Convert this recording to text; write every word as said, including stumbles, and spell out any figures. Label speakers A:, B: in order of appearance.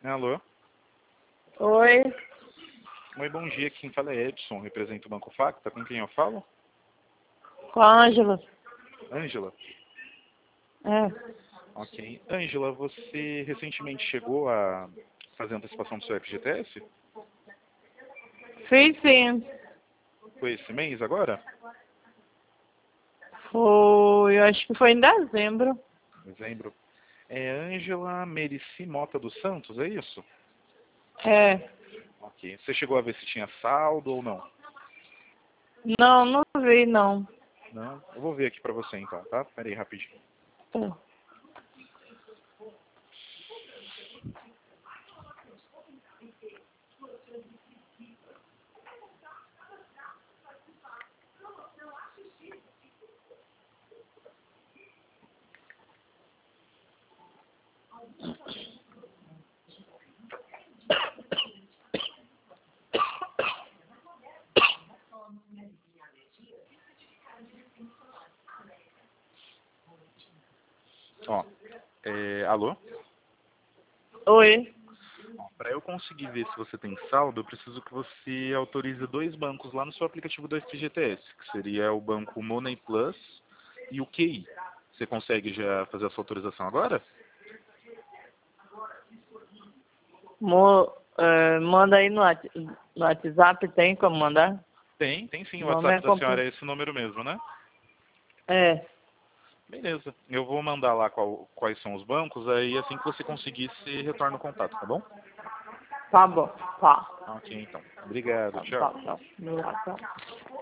A: Alô?
B: Oi,
A: Oi, bom dia. Quem fala é Edson, representa o Banco Facta. Com quem eu falo?
B: com a Ângela.
A: Ângela?
B: É,
A: Ok. Ângela, você recentemente chegou a fazer antecipação do seu F G T S?
B: fiz sim.
A: Foi esse mês agora?
B: Foi, eu acho que foi em dezembro.
A: Dezembro. É Ângela Merici Mota dos Santos, é isso?
B: É.
A: Ok. Você chegou a ver se tinha saldo ou não?
B: Não, não vi, não.
A: Não? Eu vou ver aqui pra você então, tá? Pera aí, rapidinho.
B: Tá.
A: Ó, é, alô?
B: Oi.
A: Para eu conseguir ver se você tem saldo, eu preciso que você autorize dois bancos lá no seu aplicativo do F G T S, que seria o banco Money Plus e o Q I. Você consegue já fazer essa autorização agora?
B: Mo, é, manda aí no, Whats- no WhatsApp, tem como mandar?
A: Tem, tem sim. O
B: O nome
A: WhatsApp
B: é
A: da
B: completo.
A: senhora é esse número mesmo, né?
B: É,
A: Beleza. Eu vou mandar lá qual- quais são os bancos, aí assim que você conseguir, você retorna o contato, tá bom?
B: tá bom. Tá.
A: Ok, então. Obrigado,
B: Tá,
A: tchau.
B: tá, tá. Tá.